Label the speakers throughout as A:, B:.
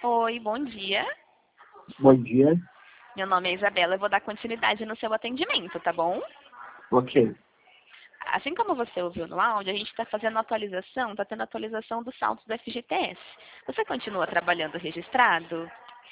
A: Oi, bom dia.
B: Bom dia.
A: Meu nome é Isabela, eu vou dar continuidade no seu atendimento, tá bom?
B: Ok.
A: Assim como você ouviu no áudio, a gente está fazendo atualização, está tendo atualização dos saldos do FGTS. Você continua trabalhando registrado?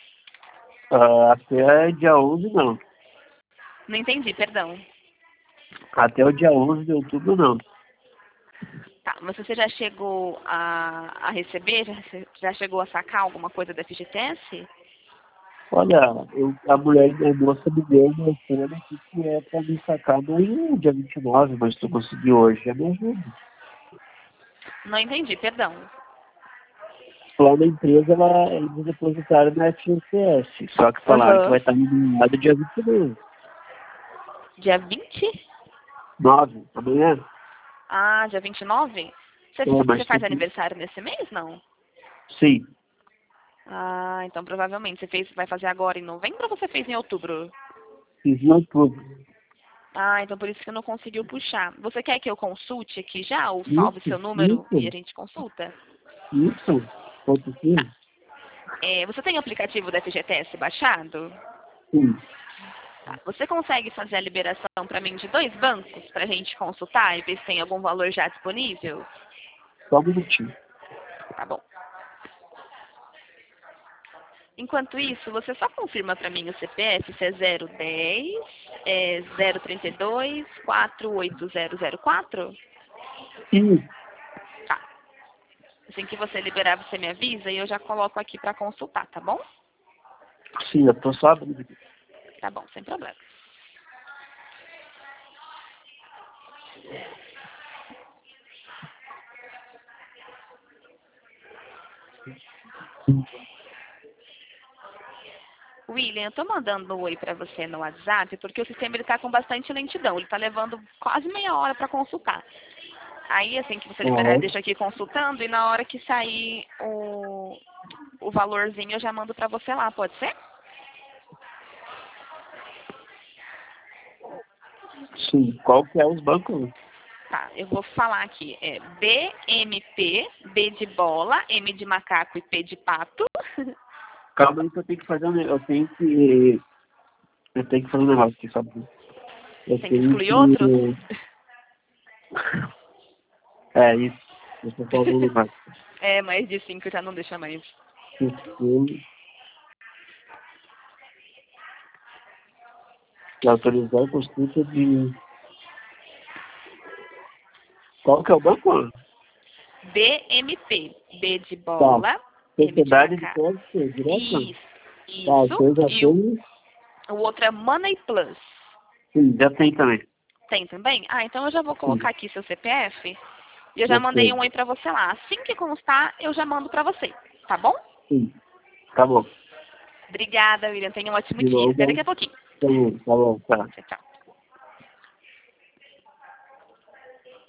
B: Até dia 11 não.
A: Não entendi, perdão.
B: Até o dia 11 de outubro não.
A: Tá, mas você já chegou a receber, já chegou a sacar alguma coisa do FGTS?
B: Olha, a mulher da moça me deu uma cena aqui que é para me sacar no dia 29, mas se eu conseguir hoje, já me ajuda.
A: Não entendi, perdão.
B: Lá na empresa, eles depositaram na FGTS, só que falaram que
A: Aham.
B: vai estar no dia 29.
A: Dia 20?
B: 9, amanhã?
A: Ah, dia 29? Você,
B: Mas
A: você
B: tem
A: faz
B: que...
A: aniversário nesse mês, não?
B: Sim,
A: Ah, então provavelmente vai fazer agora em novembro ou você fez em outubro?
B: fiz em outubro.
A: Ah, então por isso que não conseguiu puxar. Você quer que eu consulte aqui já, ou salve
B: Isso,
A: seu número e a
B: isso,
A: gente consulta?
B: isso. Ponto
A: Tá.
B: sim.
A: Você tem o aplicativo da FGTS baixado?
B: Sim,
A: Tá. Você consegue fazer a liberação para mim de 2 bancos para a gente consultar e ver se tem algum valor já disponível?
B: só um minutinho.
A: Tá bom. Enquanto isso, você só confirma para mim o CPF, se é 010, 032, 48004?
B: Sim,
A: Tá. Assim que você liberar, você me avisa e eu já coloco aqui para consultar, tá bom?
B: sim, eu tô só abrindo.
A: Tá bom, sem problema. William, eu tô mandando um oi para você no WhatsApp porque o sistema ele tá com bastante lentidão. Ele tá levando quase meia hora para consultar. Aí, assim que você liberar, eu
B: Aham.
A: deixo aqui consultando e na hora que sair o valorzinho eu já mando para você lá, pode ser?
B: Sim, qual que é os bancos?
A: Tá, eu vou falar aqui. É BMP, B de bola, M de macaco e P de pato.
B: Calma aí que eu tenho que fazer eu tenho que fazer um negócio aqui, sabe? Eu
A: Tem que
B: tenho
A: excluir outros?
B: que... É isso. Deixa eu fazer um negócio.
A: É, mais de 5 já não deixa mais.
B: Preciso autorizar a consulta de... Qual que é o banco?
A: BMP, B de
B: Tá.
A: bola, M de
B: Sociedade de
A: macaco.
B: Crédito Direto?
A: Isso,
B: Tá,
A: isso.
B: eu já
A: E o,
B: tenho.
A: o outro é Money Plus.
B: Sim, já tem também.
A: Tem também? Ah, então eu já vou
B: Sim,
A: colocar aqui seu CPF e eu já mandei
B: ok.
A: um oi pra você lá. Assim que constar, eu já mando pra você. Tá bom?
B: Sim, tá bom.
A: Obrigada, William. Tenha um ótimo
B: De
A: dia. Até
B: novo,
A: daqui a pouquinho.
B: tá bom, tá.
A: Tchau, tchau.